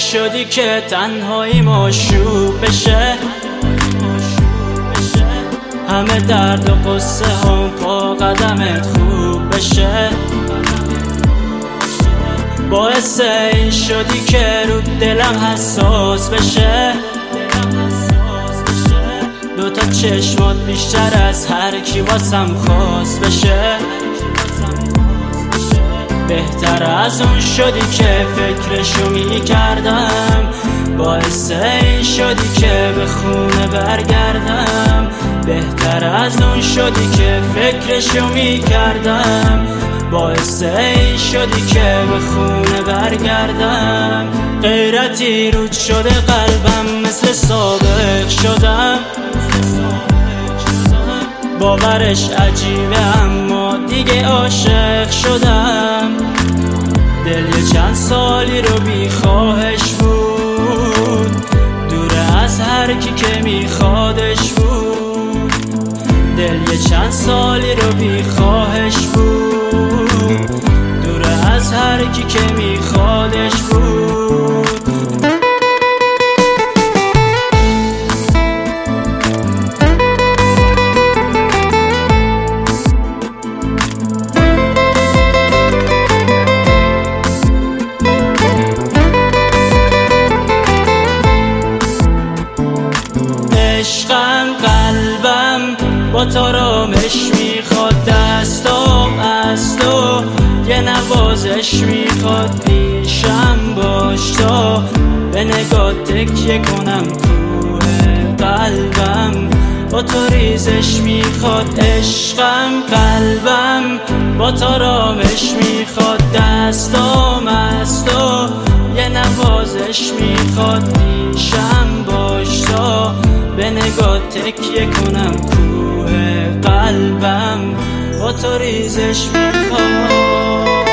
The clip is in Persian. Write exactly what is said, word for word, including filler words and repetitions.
شدی که تنهایی مشروب بشه، همه درد و قصه هم پا قدمت خوب بشه. باعث این شدی که رو دلم حساس بشه، دوتا چشمات بیشتر از هر کی واسم خاص بشه. بهتر از اون شدی که فکرشو می کردم، باعث این شدی که به خونه برگردم. بهتر از اون شدی که فکرشو می کردم، باعث این شدی که به خونه برگردم. غیرتی رود شده قلبم، مثل سابق شدم. باورش عجیبه اما دیگه عاشق شدم. دل یه چند سالی رو بی خواهش بود، دوره از هر کی که میخوادش بود. دل یه چند سالی رو بی خواهش بود، دوره از هر کی که میخوادش بود. عشقم قلبم با تارامش میخواد، دستام از تو یه نوازش میخواد. پیشم باش تا به نگاه تکیه کنم، کوه قلبم با تو ریزش میخواد. عشقم قلبم با تارامش میخواد، دستام از تو یه نوازش میخواد. پیشم باش تا به نگاه تکیه کنم، کوه قلبم با تو ریزش میخواد.